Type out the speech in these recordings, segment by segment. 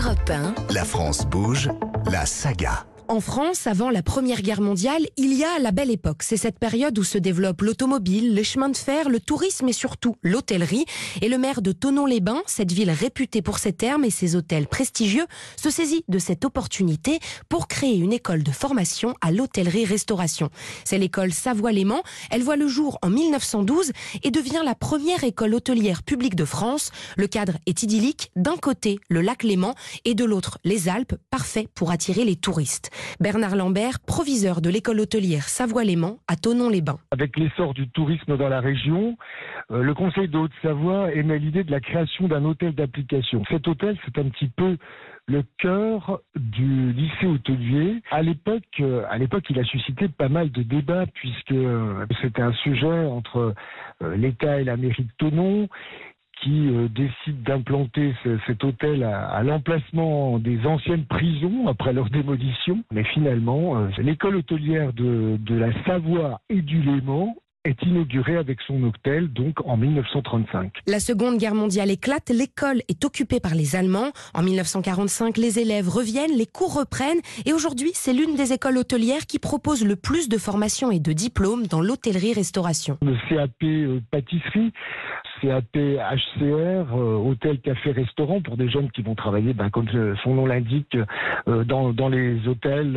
Europe 1. La France bouge, la saga. En France, avant la Première Guerre mondiale, il y a la Belle Époque. C'est cette période où se développent l'automobile, les chemins de fer, le tourisme et surtout l'hôtellerie. Et le maire de Thonon-les-Bains, cette ville réputée pour ses thermes et ses hôtels prestigieux, se saisit de cette opportunité pour créer une école de formation à l'hôtellerie-restauration. C'est l'école Savoie-Léman. Elle voit le jour en 1912 et devient la première école hôtelière publique de France. Le cadre est idyllique. D'un côté, le lac Léman et de l'autre, les Alpes, parfait pour attirer les touristes. Bernard Lambert, proviseur de l'école hôtelière Savoie-Léman à Thonon-les-Bains. Avec l'essor du tourisme dans la région, le Conseil de Haute-Savoie émet l'idée de la création d'un hôtel d'application. Cet hôtel, c'est un petit peu le cœur du lycée hôtelier. À l'époque, il a suscité pas mal de débats puisque c'était un sujet entre l'État et la mairie de Thonon qui décide d'implanter cet hôtel à l'emplacement des anciennes prisons après leur démolition. Mais finalement, l'école hôtelière de la Savoie et du Léman est inaugurée avec son hôtel, donc en 1935. La Seconde Guerre mondiale éclate, l'école est occupée par les Allemands. En 1945, les élèves reviennent, les cours reprennent et aujourd'hui, c'est l'une des écoles hôtelières qui propose le plus de formations et de diplômes dans l'hôtellerie-restauration. Le CAP pâtisserie, CAP HCR, hôtel, café, restaurant pour des jeunes qui vont travailler, comme son nom l'indique, dans les hôtels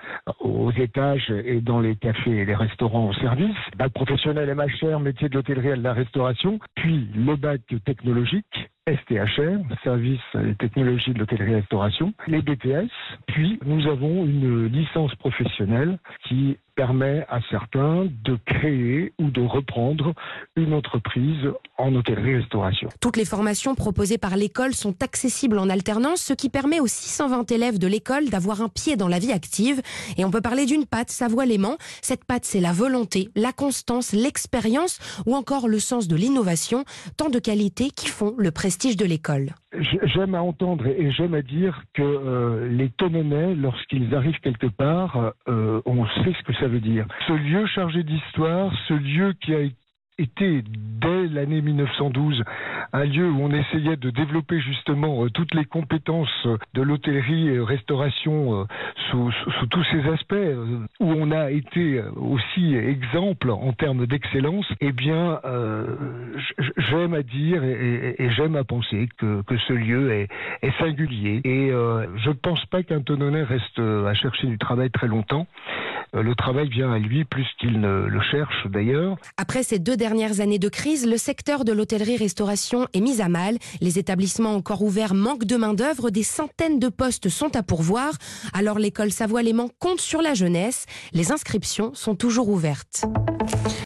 aux étages et dans les cafés et les restaurants au service. Bac professionnel MHR, métier de l'hôtellerie et de la restauration, puis le bac technologique, STHR, service et technologie de l'hôtellerie-restauration, les BTS, puis nous avons une licence professionnelle qui permet à certains de créer ou de reprendre une entreprise en hôtellerie-restauration. Toutes les formations proposées par l'école sont accessibles en alternance, ce qui permet aux 620 élèves de l'école d'avoir un pied dans la vie active. Et on peut parler d'une patte Savoie-Léman. Cette patte, c'est la volonté, la constance, l'expérience ou encore le sens de l'innovation, tant de qualités qui font le prestige de l'école. J'aime à entendre et j'aime à dire que les Thononnais, lorsqu'ils arrivent quelque part, on sait ce que ça veut dire. Ce lieu chargé d'histoire, ce lieu qui a été dès l'année 1912 un lieu où on essayait de développer justement toutes les compétences de l'hôtellerie-restauration sous tous ses aspects, où on a été aussi exemple en termes d'excellence, eh bien j'aime à dire et j'aime à penser que ce lieu est singulier. Et je ne pense pas qu'un Thononnais reste à chercher du travail très longtemps. Le travail vient à lui plus qu'il ne le cherche d'ailleurs. Après ces 2 dernières années de crise, le secteur de l'hôtellerie-restauration est mis à mal. Les établissements encore ouverts manquent de main-d'œuvre. Des centaines de postes sont à pourvoir. Alors l'école Savoie-Léman compte sur la jeunesse. Les inscriptions sont toujours ouvertes.